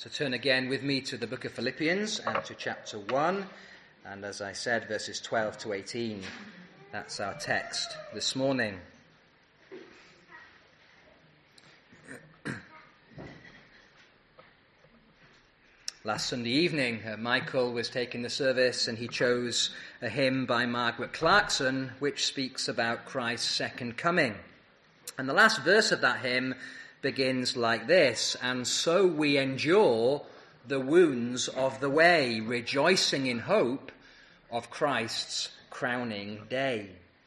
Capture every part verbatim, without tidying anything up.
So turn again with me to the book of Philippians and to chapter one. And as I said, verses twelve to eighteen. That's our text this morning. Last Sunday evening, uh, Michael was taking the service and he chose a hymn by Margaret Clarkson which speaks about Christ's second coming. And the last verse of that hymn begins like this: "And so we endure the wounds of the way, rejoicing in hope of Christ's crowning day."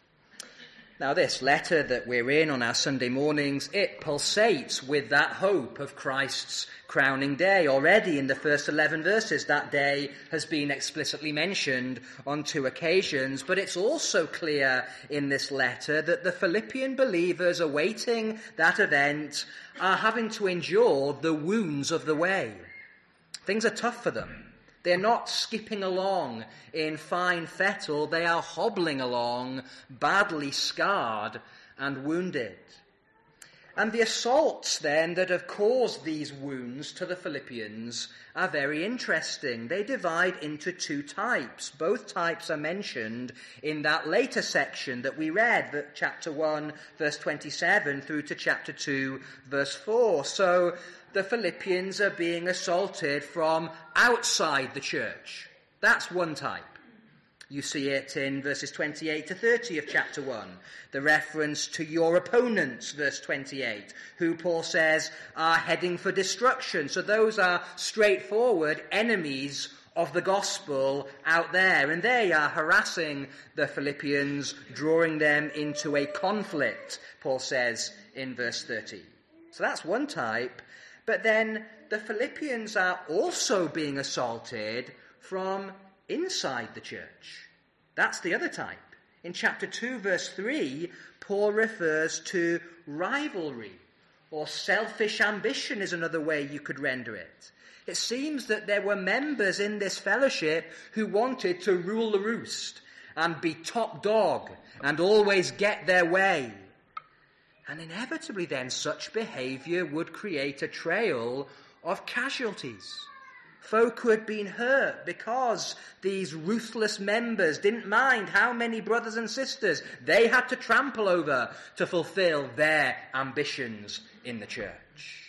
Now, this letter that we're in on our Sunday mornings, it pulsates with that hope of Christ's crowning day. Already in the first eleven verses, that day has been explicitly mentioned on two occasions, but it's also clear in this letter that the Philippian believers awaiting that event are having to endure the wounds of the way. Things are tough for them. They're not skipping along in fine fettle. They are hobbling along, badly scarred and wounded. And the assaults then that have caused these wounds to the Philippians are very interesting. They divide into two types. Both types are mentioned in that later section that we read, that chapter one, verse twenty-seven, through to chapter two, verse four. So the Philippians are being assaulted from outside the church. That's one type. You see it in verses twenty-eight to thirty of chapter one. The reference to your opponents, verse twenty-eight, who Paul says are heading for destruction. So those are straightforward enemies of the gospel out there. And they are harassing the Philippians, drawing them into a conflict, Paul says in verse thirty. So that's one type. But then the Philippians are also being assaulted from inside the church. That's the other type. In chapter two, verse three, Paul refers to rivalry, or selfish ambition is another way you could render it. It seems that there were members in this fellowship who wanted to rule the roost and be top dog and always get their way. And inevitably then such behaviour would create a trail of casualties. Folk who had been hurt because these ruthless members didn't mind how many brothers and sisters they had to trample over to fulfill their ambitions in the church.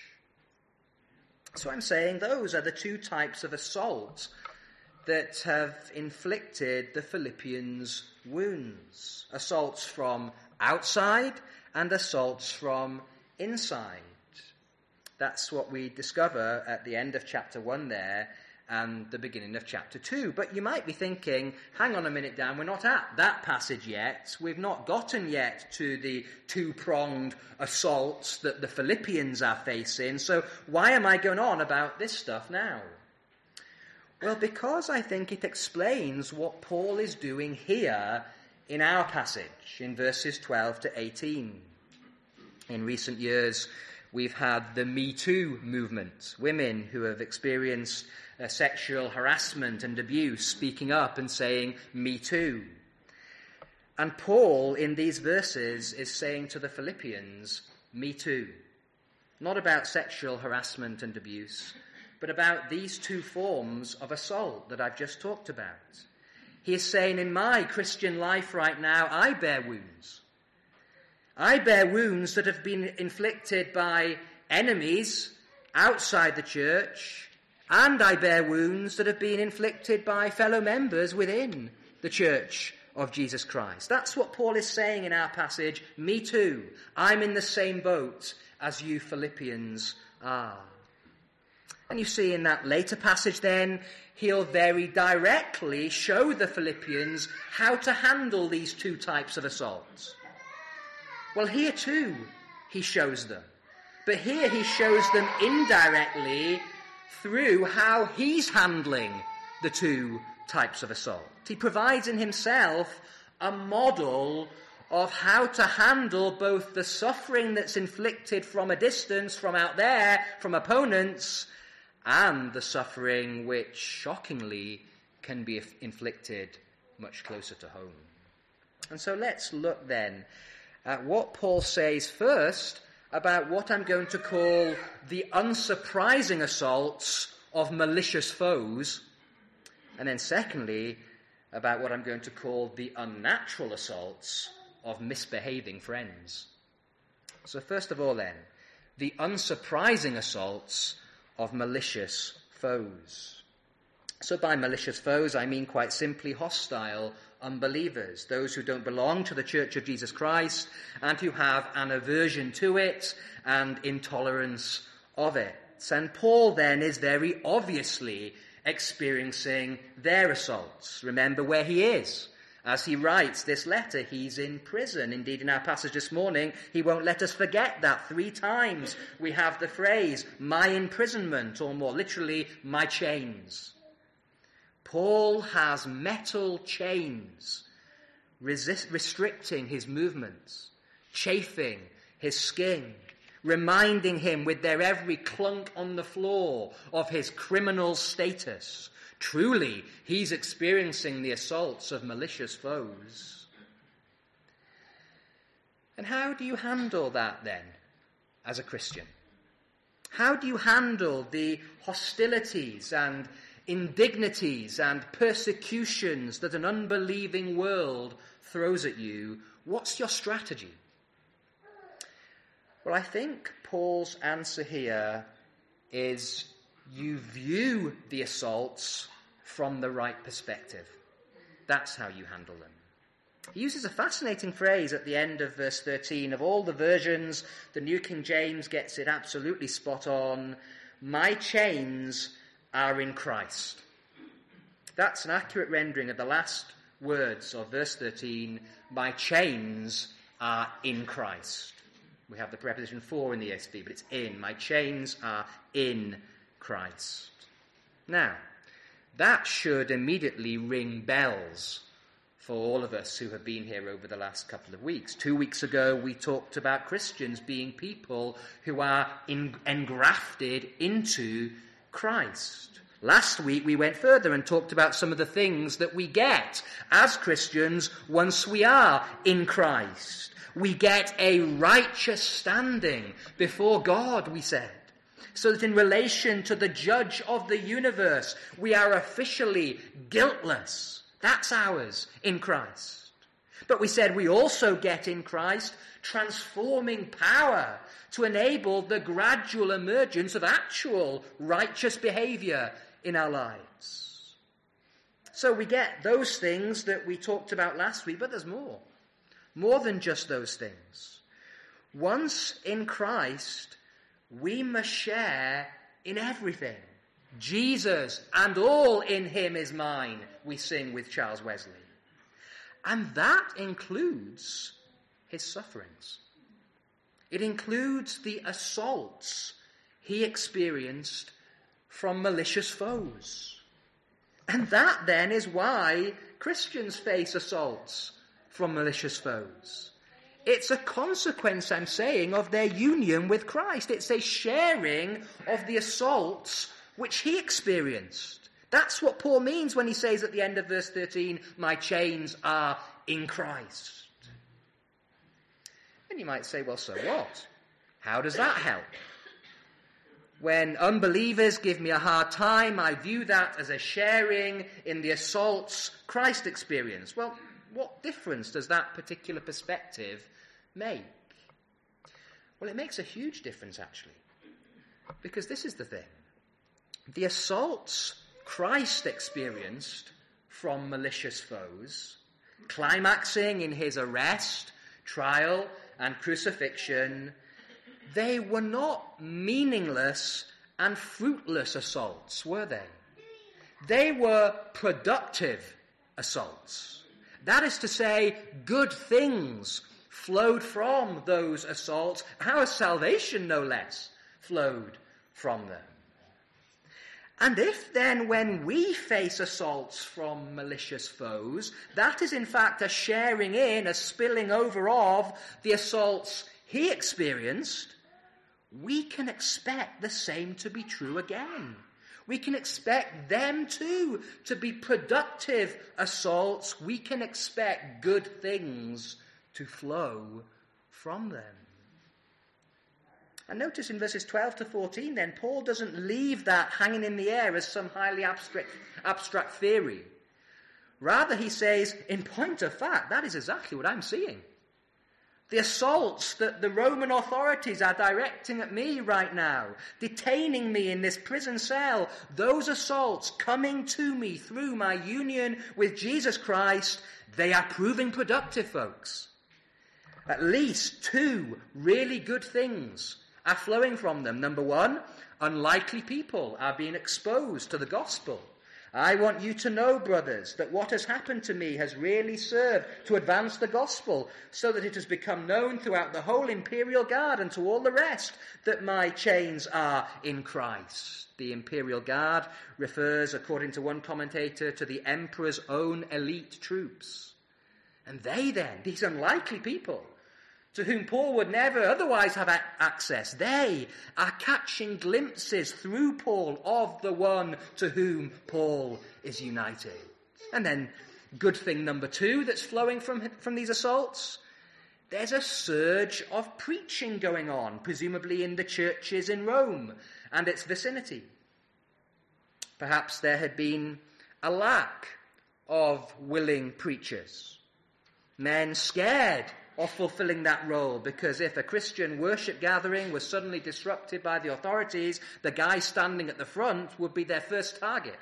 So I'm saying those are the two types of assault that have inflicted the Philippians wounds. Assaults from outside and assaults from inside. That's what we discover at the end of chapter one there and the beginning of chapter two. But you might be thinking, hang on a minute, Dan, we're not at that passage yet. We've not gotten yet to the two-pronged assaults that the Philippians are facing. So why am I going on about this stuff now? Well, because I think it explains what Paul is doing here in our passage, in verses twelve to eighteen. In recent years, we've had the Me Too movement, women who have experienced uh, sexual harassment and abuse speaking up and saying, "Me too." And Paul, in these verses, is saying to the Philippians, "Me too." Not about sexual harassment and abuse, but about these two forms of assault that I've just talked about. He is saying, in my Christian life right now, I bear wounds. I bear wounds that have been inflicted by enemies outside the church, and I bear wounds that have been inflicted by fellow members within the church of Jesus Christ. That's what Paul is saying in our passage. Me too. I'm in the same boat as you Philippians are. And you see in that later passage then, he'll very directly show the Philippians how to handle these two types of assaults. Well, here too, he shows them. But here he shows them indirectly through how he's handling the two types of assault. He provides in himself a model of how to handle both the suffering that's inflicted from a distance, from out there, from opponents, and the suffering which, shockingly, can be inflicted much closer to home. And so let's look then at what Paul says first about what I'm going to call the unsurprising assaults of malicious foes. And then secondly, about what I'm going to call the unnatural assaults of misbehaving friends. So first of all then, the unsurprising assaults of malicious foes. So by malicious foes, I mean quite simply hostile unbelievers, those who don't belong to the Church of Jesus Christ and who have an aversion to it and intolerance of it. And Paul then is very obviously experiencing their assaults. Remember where he is. As he writes this letter, he's in prison. Indeed, in our passage this morning, he won't let us forget that. Three times we have the phrase, my imprisonment, or more literally, my chains. Paul has metal chains resist, restricting his movements, chafing his skin, reminding him with their every clunk on the floor of his criminal status. Truly, he's experiencing the assaults of malicious foes. And how do you handle that then, as a Christian? How do you handle the hostilities and indignities and persecutions that an unbelieving world throws at you? What's your strategy? Well, I think Paul's answer here is you view the assaults from the right perspective. That's how you handle them. He uses a fascinating phrase at the end of verse thirteen. Of all the versions, the New King James gets it absolutely spot on. My chains are in Christ. That's an accurate rendering of the last words of verse thirteen. My chains are in Christ. We have the preposition for in the E S V, but it's in. My chains are in Christ. Now, that should immediately ring bells for all of us who have been here over the last couple of weeks. Two weeks ago, we talked about Christians being people who are in, engrafted into Christ. Last week, we went further and talked about some of the things that we get as Christians once we are in Christ. We get a righteous standing before God, we said, so that in relation to the judge of the universe, we are officially guiltless. That's ours in Christ. But we said we also get in Christ transforming power to enable the gradual emergence of actual righteous behavior in our lives. So we get those things that we talked about last week, but there's more. More than just those things. Once in Christ, we must share in everything. Jesus and all in him is mine, we sing with Charles Wesley. And that includes his sufferings. It includes the assaults he experienced from malicious foes. And that then is why Christians face assaults from malicious foes. It's a consequence, I'm saying, of their union with Christ. It's a sharing of the assaults which he experienced. That's what Paul means when he says at the end of verse thirteen, my chains are in Christ. And you might say, well, so what? How does that help? When unbelievers give me a hard time, I view that as a sharing in the assaults Christ experienced. Well, what difference does that particular perspective make? Well, it makes a huge difference, actually. Because this is the thing. The assaults Christ experienced from malicious foes, climaxing in his arrest, trial, and crucifixion, they were not meaningless and fruitless assaults, were they? They were productive assaults. That is to say, good things flowed from those assaults. Our salvation, no less, flowed from them. And if then when we face assaults from malicious foes, that is in fact a sharing in, a spilling over of the assaults he experienced, we can expect the same to be true again. We can expect them too to be productive assaults. We can expect good things to flow from them. And notice in verses twelve to fourteen then, Paul doesn't leave that hanging in the air as some highly abstract, abstract theory. Rather, he says, in point of fact, that is exactly what I'm seeing. The assaults that the Roman authorities are directing at me right now, detaining me in this prison cell, those assaults coming to me through my union with Jesus Christ, they are proving productive, folks. At least two really good things are flowing from them. Number one, unlikely people are being exposed to the gospel. I want you to know, brothers, that what has happened to me has really served to advance the gospel, so that it has become known throughout the whole imperial guard and to all the rest that my chains are in Christ. The imperial guard refers, according to one commentator, to the emperor's own elite troops. And they then, these unlikely people, to whom Paul would never otherwise have access, they are catching glimpses through Paul of the one to whom Paul is united. And then, good thing number two that's flowing from, from these assaults, there's a surge of preaching going on, presumably in the churches in Rome and its vicinity. Perhaps there had been a lack of willing preachers, men scared of fulfilling that role, because if a Christian worship gathering was suddenly disrupted by the authorities, the guy standing at the front would be their first target.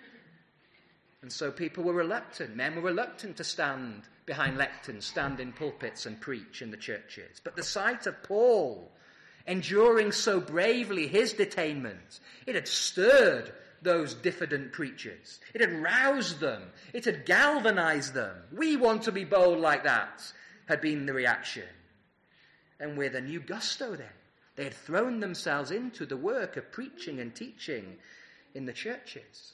And so people were reluctant, men were reluctant to stand behind lecterns, stand in pulpits and preach in the churches. But the sight of Paul enduring so bravely his detainment, it had stirred those diffident preachers. It had roused them. It had galvanized them. We want to be bold like that, had been the reaction. And with a new gusto then, they had thrown themselves into the work of preaching and teaching in the churches.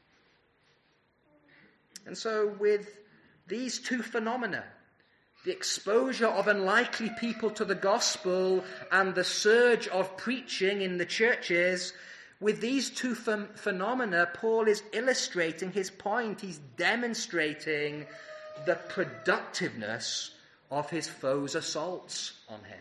And so with these two phenomena, the exposure of unlikely people to the gospel and the surge of preaching in the churches, with these two ph- phenomena, Paul is illustrating his point. He's demonstrating the productiveness of his foes' assaults on him.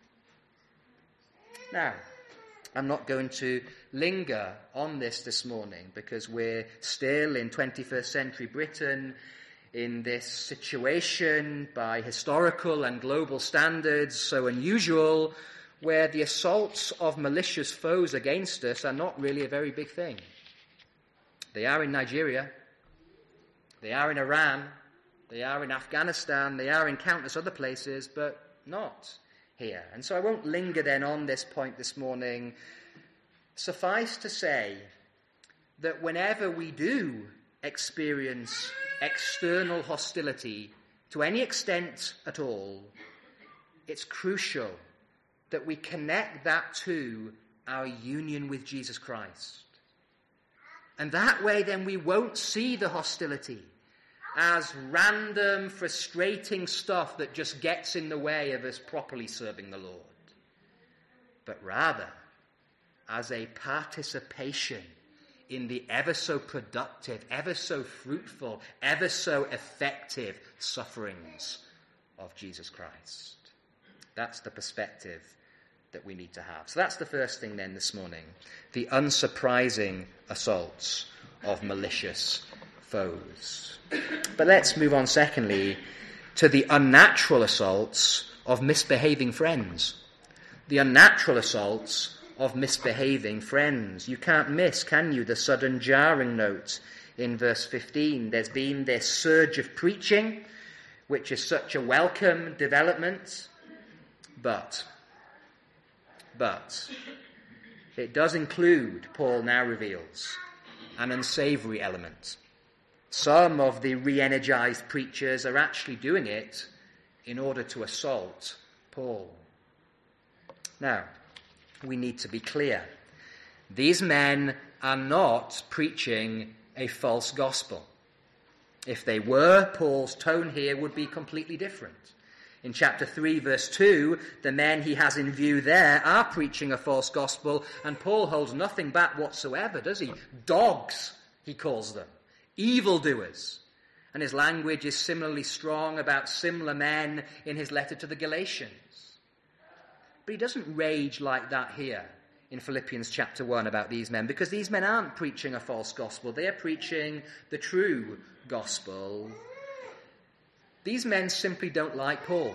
Now, I'm not going to linger on this this morning, because we're still in twenty-first century Britain, in this situation by historical and global standards so unusual, where the assaults of malicious foes against us are not really a very big thing. They are in Nigeria, they are in Iran, they are in Afghanistan, they are in countless other places, but not here. And so I won't linger then on this point this morning. Suffice to say that whenever we do experience external hostility to any extent at all, it's crucial that we connect that to our union with Jesus Christ. And that way then we won't see the hostility as random, frustrating stuff that just gets in the way of us properly serving the Lord, but rather as a participation in the ever so productive, ever so fruitful, ever so effective sufferings of Jesus Christ. That's the perspective that we need to have. So that's the first thing then this morning, the unsurprising assaults of malicious foes. But let's move on secondly to the unnatural assaults of misbehaving friends. The unnatural assaults of misbehaving friends. You can't miss, can you, the sudden jarring note in verse fifteen. There's been this surge of preaching, which is such a welcome development, but, but, it does include, Paul now reveals, an unsavory element. Some of the re-energized preachers are actually doing it in order to assault Paul. Now, we need to be clear. These men are not preaching a false gospel. If they were, Paul's tone here would be completely different. In chapter three, verse two, the men he has in view there are preaching a false gospel, and Paul holds nothing back whatsoever, does he? Dogs, he calls them. Evildoers. And his language is similarly strong about similar men in his letter to the Galatians. But he doesn't rage like that here in Philippians chapter one about these men, because these men aren't preaching a false gospel. They are preaching the true gospel. These men simply don't like Paul.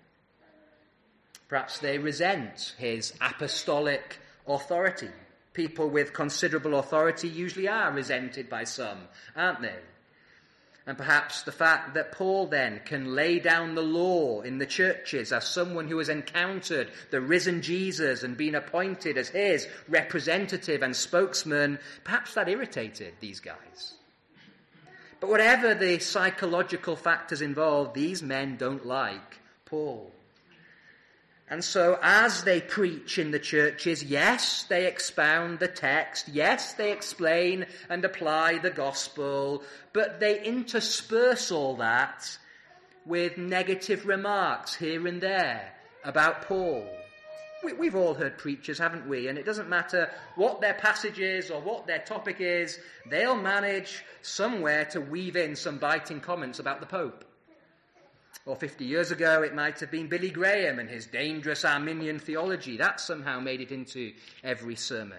Perhaps they resent his apostolic authority. People with considerable authority usually are resented by some, aren't they? And perhaps the fact that Paul then can lay down the law in the churches as someone who has encountered the risen Jesus and been appointed as his representative and spokesman, perhaps that irritated these guys. But whatever the psychological factors involved, these men don't like Paul. And so as they preach in the churches, yes, they expound the text, yes, they explain and apply the gospel, but they intersperse all that with negative remarks here and there about Paul. We, we've all heard preachers, haven't we? And it doesn't matter what their passage is or what their topic is, they'll manage somewhere to weave in some biting comments about the Pope. Or fifty years ago, it might have been Billy Graham and his dangerous Arminian theology. That somehow made it into every sermon.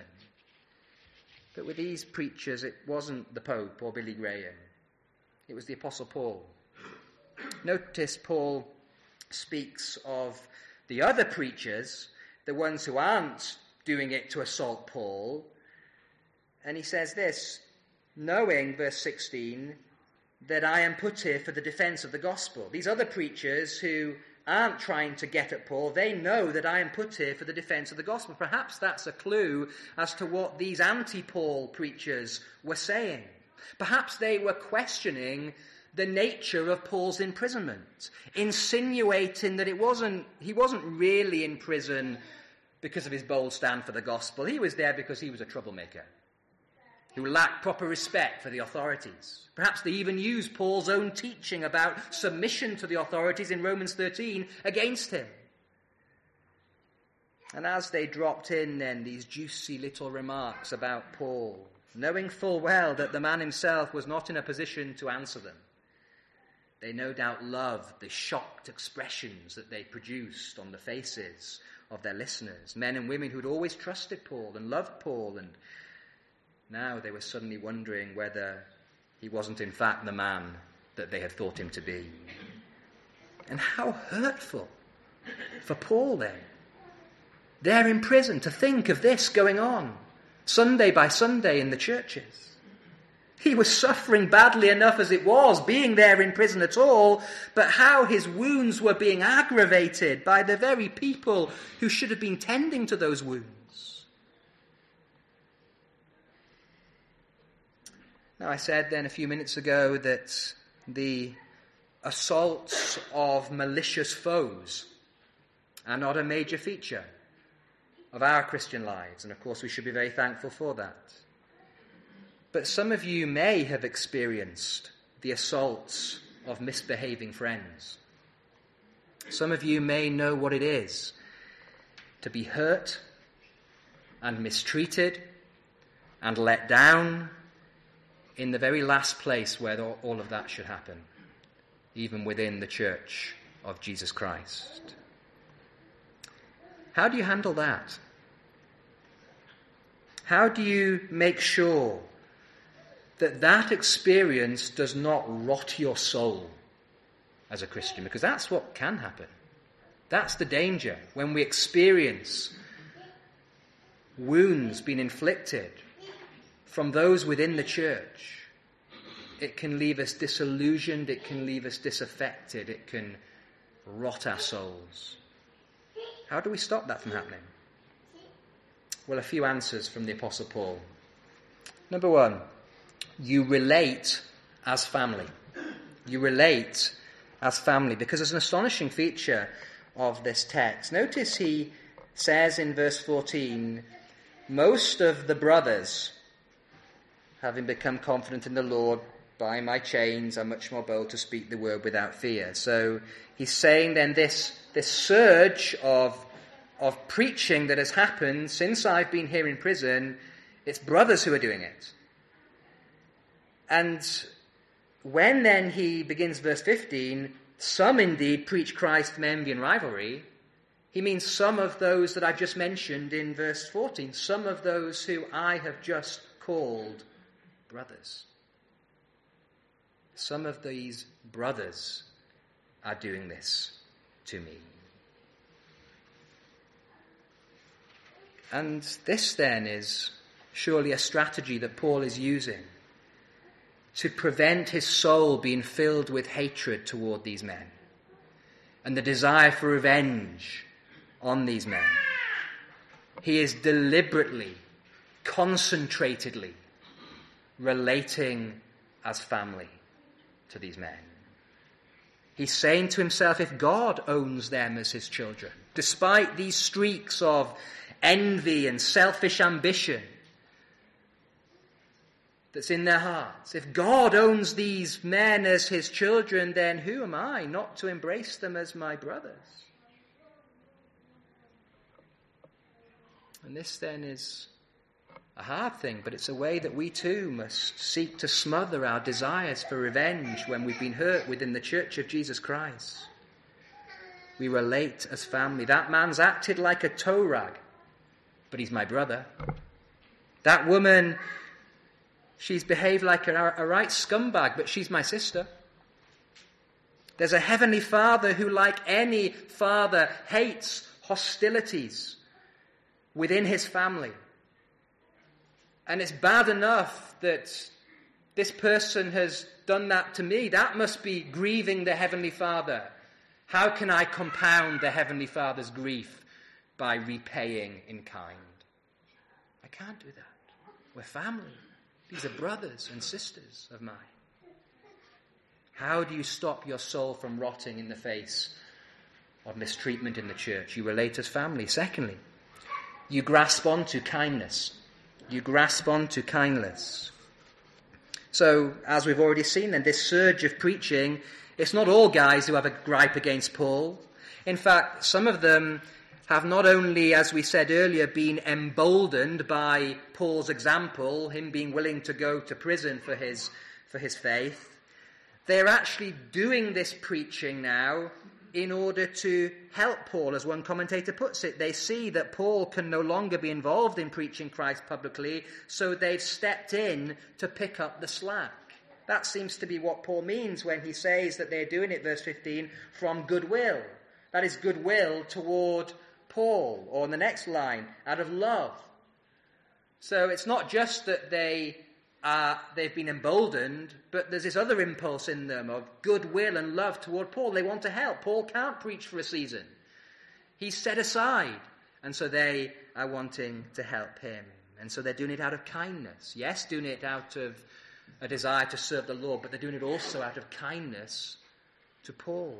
But with these preachers, it wasn't the Pope or Billy Graham. It was the Apostle Paul. Notice Paul speaks of the other preachers, the ones who aren't doing it to assault Paul. And he says this, knowing, verse sixteen, that I am put here for the defense of the gospel. These other preachers who aren't trying to get at Paul, they know that I am put here for the defense of the gospel. Perhaps that's a clue as to what these anti-Paul preachers were saying. Perhaps they were questioning the nature of Paul's imprisonment, insinuating that it wasn't he wasn't really in prison because of his bold stand for the gospel. He was there because he was a troublemaker who lacked proper respect for the authorities. Perhaps they even used Paul's own teaching about submission to the authorities in Romans thirteen against him. And as they dropped in then these juicy little remarks about Paul, knowing full well that the man himself was not in a position to answer them, they no doubt loved the shocked expressions that they produced on the faces of their listeners, men and women who had always trusted Paul and loved Paul, and now they were suddenly wondering whether he wasn't in fact the man that they had thought him to be. And how hurtful for Paul then. They're in prison, to think of this going on Sunday by Sunday in the churches. He was suffering badly enough as it was, being there in prison at all, but how his wounds were being aggravated by the very people who should have been tending to those wounds. Now, I said then a few minutes ago that the assaults of malicious foes are not a major feature of our Christian lives, and of course we should be very thankful for that. But some of you may have experienced the assaults of misbehaving friends. Some of you may know what it is to be hurt and mistreated and let down in the very last place where all of that should happen, even within the church of Jesus Christ. How do you handle that? How do you make sure that that experience does not rot your soul as a Christian? Because that's what can happen. That's the danger when we experience wounds being inflicted from those within the church. It can leave us disillusioned, it can leave us disaffected, it can rot our souls. How do we stop that from happening? Well, a few answers from the Apostle Paul. Number one, you relate as family. You relate as family, because there's an astonishing feature of this text. Notice he says in verse fourteen, most of the brothers, having become confident in the Lord by my chains, are much more bold to speak the word without fear. So he's saying then this, this surge of, of preaching that has happened since I've been here in prison, it's brothers who are doing it. And when then he begins verse fifteen, some indeed preach Christ from envy and rivalry, He means some of those that I just mentioned in verse fourteen, some of those who I have just called brothers. Some of these brothers are doing this to me. And this then is surely a strategy that Paul is using to prevent his soul being filled with hatred toward these men and the desire for revenge on these men. He is deliberately, concentratedly relating as family to these men. He's saying to himself, if God owns them as his children, despite these streaks of envy and selfish ambition that's in their hearts, if God owns these men as his children, then who am I not to embrace them as my brothers? And this then is a hard thing, but it's a way that we too must seek to smother our desires for revenge when we've been hurt within the Church of Jesus Christ. We relate as family. That man's acted like a tow rag, but he's my brother. That woman, she's behaved like a, a right scumbag, but she's my sister. There's a heavenly Father who, like any father, hates hostilities within his family. And it's bad enough that this person has done that to me. That must be grieving the Heavenly Father. How can I compound the Heavenly Father's grief by repaying in kind? I can't do that. We're family. These are brothers and sisters of mine. How do you stop your soul from rotting in the face of mistreatment in the church? You relate as family. Secondly, you grasp onto kindness. You grasp onto kindness. So, as we've already seen then, this surge of preaching, it's not all guys who have a gripe against Paul. In fact, some of them have not only, as we said earlier, been emboldened by Paul's example, him being willing to go to prison for his, for his faith, they're actually doing this preaching now in order to help Paul, as one commentator puts it. They see that Paul can no longer be involved in preaching Christ publicly, so they've stepped in to pick up the slack. That seems to be what Paul means when he says that they're doing it, verse fifteen, from goodwill. That is goodwill toward Paul, or in the next line, out of love. So it's not just that they Uh, they've been emboldened, but there's this other impulse in them of goodwill and love toward Paul. They want to help. Paul can't preach for a season. He's set aside. And so they are wanting to help him. And so they're doing it out of kindness. Yes, doing it out of a desire to serve the Lord, but they're doing it also out of kindness to Paul.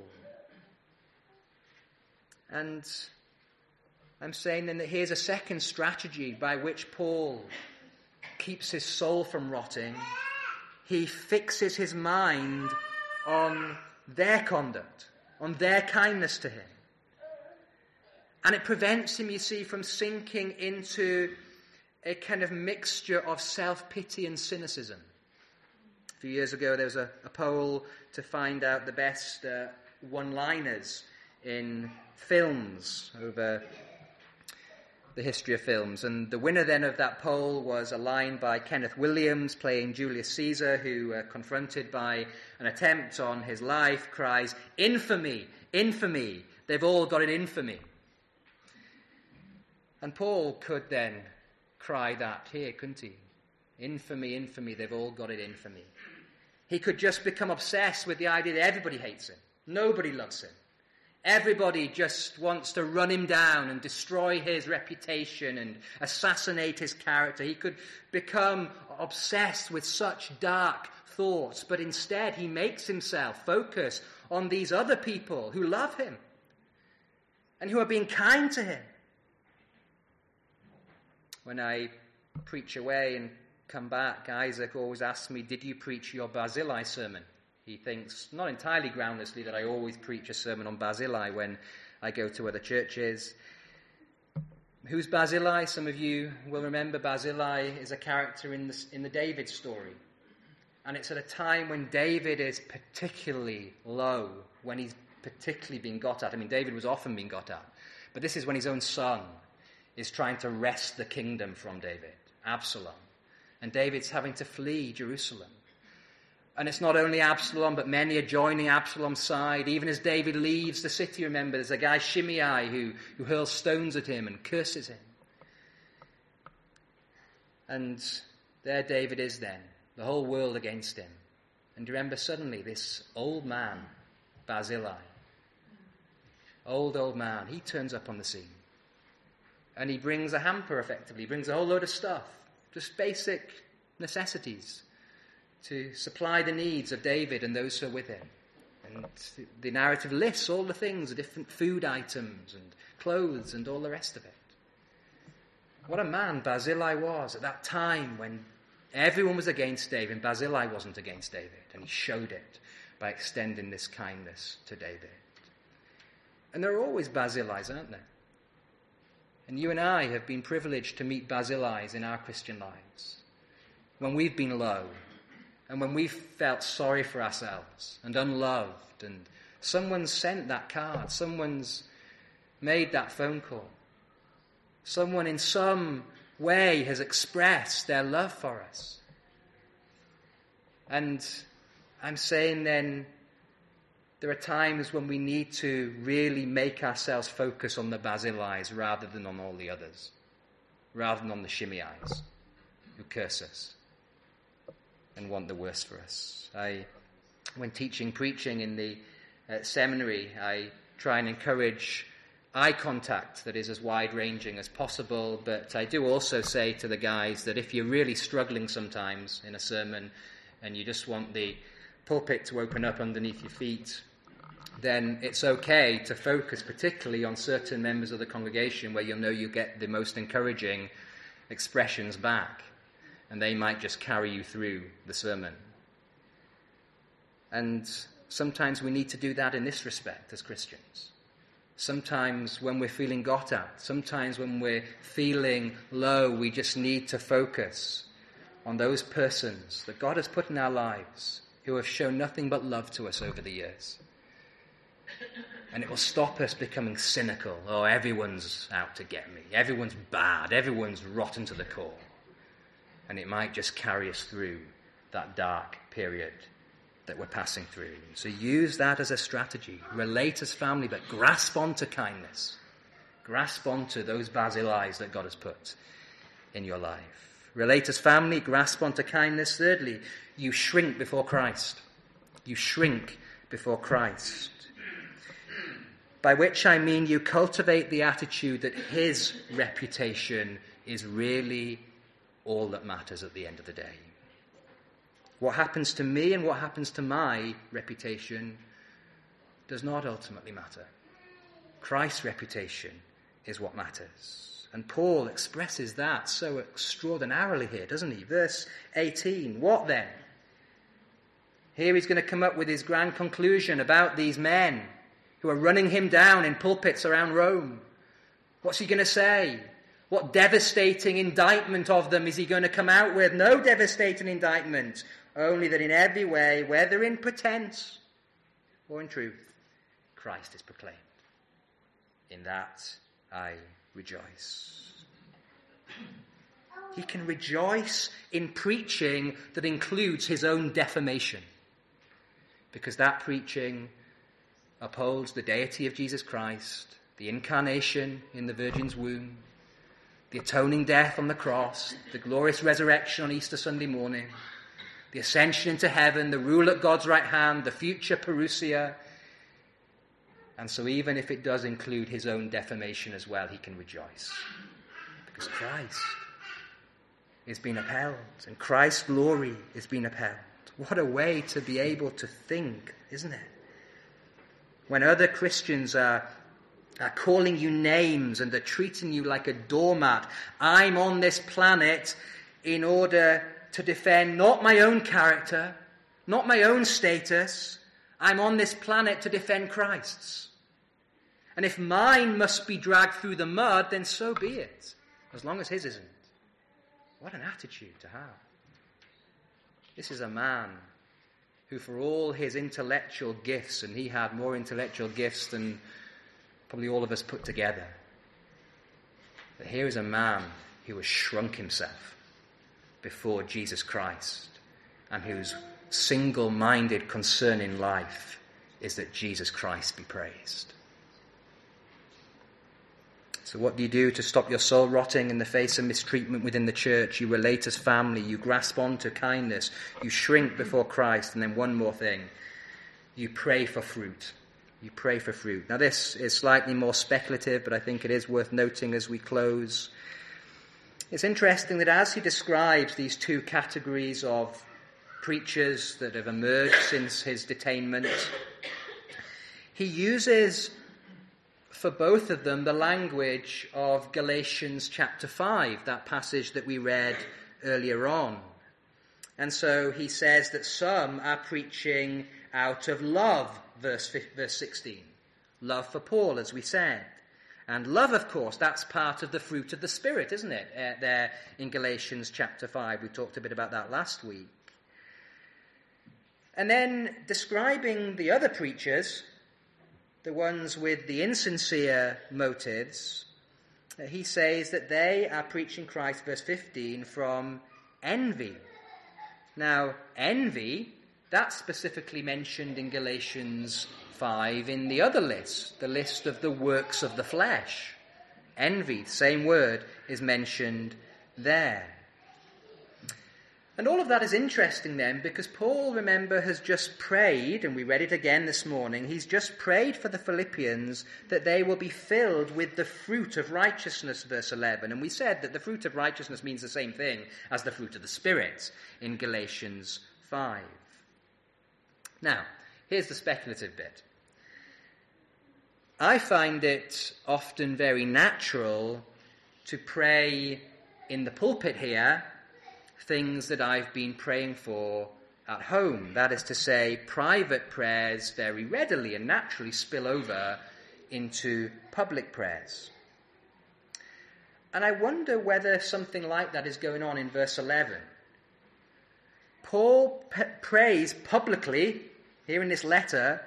And I'm saying then that here's a second strategy by which Paul keeps his soul from rotting. He fixes his mind on their conduct, on their kindness to him. And it prevents him, you see, from sinking into a kind of mixture of self-pity and cynicism. A few years ago, there was a, a poll to find out the best uh, one-liners in films over the history of films. And the winner then of that poll was a line by Kenneth Williams playing Julius Caesar, who, uh, confronted by an attempt on his life, cries, "Infamy, infamy, they've all got it in for me." And Paul could then cry that here, couldn't he? Infamy, infamy, they've all got it in for me. He could just become obsessed with the idea that everybody hates him. Nobody loves him. Everybody just wants to run him down and destroy his reputation and assassinate his character. He could become obsessed with such dark thoughts, but instead he makes himself focus on these other people who love him and who are being kind to him. When I preach away and come back, Isaac always asks me, "Did you preach your Barzillai sermon?" He thinks, not entirely groundlessly, that I always preach a sermon on Barzillai when I go to other churches. Who's Barzillai? Some of you will remember Barzillai is a character in the, in the David story. And it's at a time when David is particularly low, when he's particularly being got at. I mean, David was often being got at. But this is when his own son is trying to wrest the kingdom from David, Absalom. And David's having to flee Jerusalem. And it's not only Absalom, but many are joining Absalom's side. Even as David leaves the city, remember, there's a guy, Shimei, who, who hurls stones at him and curses him. And there David is then, the whole world against him. And remember, suddenly, this old man, Barzillai, old, old man, he turns up on the scene. And he brings a hamper, effectively. He brings a whole load of stuff, just basic necessities to supply the needs of David and those who are with him. And the narrative lists all the things, the different food items and clothes and all the rest of it. What a man Barzillai was at that time when everyone was against David, and Barzillai wasn't against David, and he showed it by extending this kindness to David. And there are always Barzillais, aren't there? And you and I have been privileged to meet Barzillais in our Christian lives. When we've been low, and when we've felt sorry for ourselves and unloved, and someone's sent that card, someone's made that phone call, someone in some way has expressed their love for us. And I'm saying then, there are times when we need to really make ourselves focus on the Barzillais rather than on all the others, rather than on the Shimei's who curse us and want the worst for us. I, when teaching preaching in the uh, seminary, I try and encourage eye contact that is as wide-ranging as possible, but I do also say to the guys that if you're really struggling sometimes in a sermon and you just want the pulpit to open up underneath your feet, then it's okay to focus particularly on certain members of the congregation where you'll know you get the most encouraging expressions back, and they might just carry you through the sermon. And sometimes we need to do that in this respect as Christians. Sometimes when we're feeling got at, sometimes when we're feeling low, we just need to focus on those persons that God has put in our lives who have shown nothing but love to us over the years. And it will stop us becoming cynical. Oh, everyone's out to get me. Everyone's bad. Everyone's rotten to the core. And it might just carry us through that dark period that we're passing through. So use that as a strategy. Relate as family, but grasp onto kindness. Grasp onto those Barzillais that God has put in your life. Relate as family, grasp onto kindness. Thirdly, you shrink before Christ. You shrink before Christ. By which I mean you cultivate the attitude that his reputation is really all that matters at the end of the day. What happens to me and what happens to my reputation does not ultimately matter. Christ's reputation is what matters. And Paul expresses that so extraordinarily here, doesn't he? Verse eighteen, what then? Here he's going to come up with his grand conclusion about these men who are running him down in pulpits around Rome. What's he going to say? What devastating indictment of them is he going to come out with? No devastating indictment, only that in every way, whether in pretense or in truth, Christ is proclaimed. In that I rejoice. He can rejoice in preaching that includes his own defamation, because that preaching upholds the deity of Jesus Christ, the incarnation in the Virgin's womb, the atoning death on the cross, the glorious resurrection on Easter Sunday morning, the ascension into heaven, the rule at God's right hand, the future parousia. And so even if it does include his own defamation as well, he can rejoice. Because Christ is being upheld, and Christ's glory is being upheld. What a way to be able to think, isn't it? When other Christians are, are calling you names and are treating you like a doormat, I'm on this planet in order to defend not my own character, not my own status. I'm on this planet to defend Christ's. And if mine must be dragged through the mud, then so be it, as long as his isn't. What an attitude to have. This is a man who, for all his intellectual gifts, and he had more intellectual gifts than probably all of us put together, that here is a man who has shrunk himself before Jesus Christ and whose single-minded concern in life is that Jesus Christ be praised. So what do you do to stop your soul rotting in the face of mistreatment within the church? You relate as family, you grasp on to kindness, you shrink before Christ, and then one more thing, you pray for fruit. You pray for fruit. Now this is slightly more speculative, but I think it is worth noting as we close. It's interesting that as he describes these two categories of preachers that have emerged since his detainment, he uses for both of them the language of Galatians chapter five, that passage that we read earlier on. And so he says that some are preaching out of love, verse verse sixteen. Love for Paul, as we said. And love, of course, that's part of the fruit of the Spirit, isn't it? Uh, there in Galatians chapter five. We talked a bit about that last week. And then describing the other preachers, the ones with the insincere motives, he says that they are preaching Christ, verse fifteen, from envy. Now, envy, that's specifically mentioned in Galatians five in the other list, the list of the works of the flesh. Envy, same word, is mentioned there. And all of that is interesting then, because Paul, remember, has just prayed, and we read it again this morning, he's just prayed for the Philippians that they will be filled with the fruit of righteousness, verse eleven. And we said that the fruit of righteousness means the same thing as the fruit of the Spirit in Galatians five. Now, here's the speculative bit. I find it often very natural to pray in the pulpit here things that I've been praying for at home. That is to say, private prayers very readily and naturally spill over into public prayers. And I wonder whether something like that is going on in verse eleven. Paul p- prays publicly, here in this letter,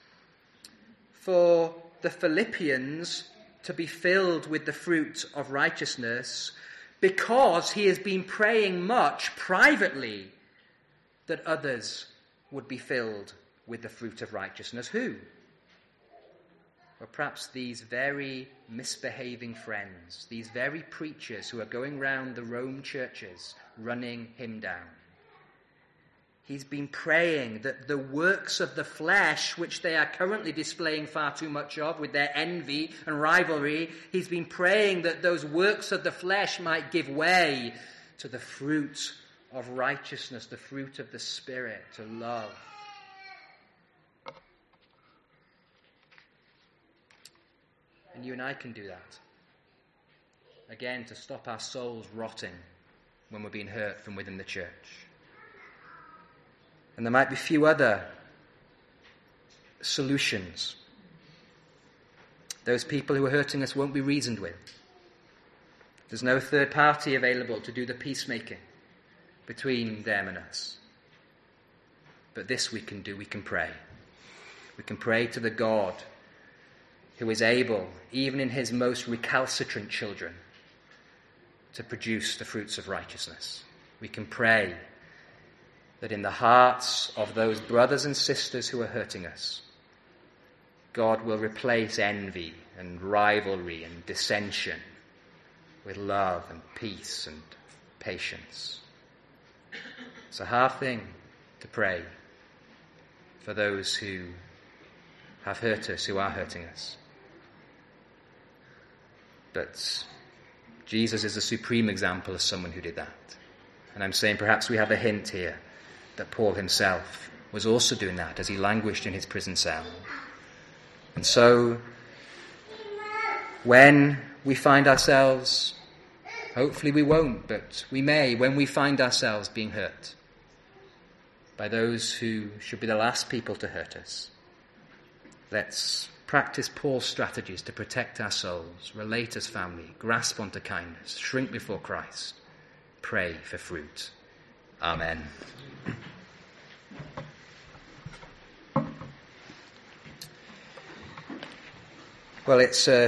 for the Philippians to be filled with the fruit of righteousness, because he has been praying much privately that others would be filled with the fruit of righteousness. Who? Or perhaps these very misbehaving friends, these very preachers who are going round the Rome churches running him down. He's been praying that the works of the flesh, which they are currently displaying far too much of with their envy and rivalry, he's been praying that those works of the flesh might give way to the fruit of righteousness, the fruit of the Spirit, to love. And you and I can do that. Again, to stop our souls rotting when we're being hurt from within the church. And there might be few other solutions. Those people who are hurting us won't be reasoned with. There's no third party available to do the peacemaking between them and us. But this we can do, we can pray. We can pray to the God who is able, even in his most recalcitrant children, to produce the fruits of righteousness. We can pray that in the hearts of those brothers and sisters who are hurting us, God will replace envy and rivalry and dissension with love and peace and patience. It's a hard thing to pray for those who have hurt us, who are hurting us. But Jesus is the supreme example of someone who did that. And I'm saying perhaps we have a hint here that Paul himself was also doing that as he languished in his prison cell. And so, when we find ourselves, hopefully we won't, but we may, when we find ourselves being hurt by those who should be the last people to hurt us, let's practice Paul's strategies to protect our souls, relate as family, grasp onto kindness, shrink before Christ, pray for fruit. Amen. Well, it's uh,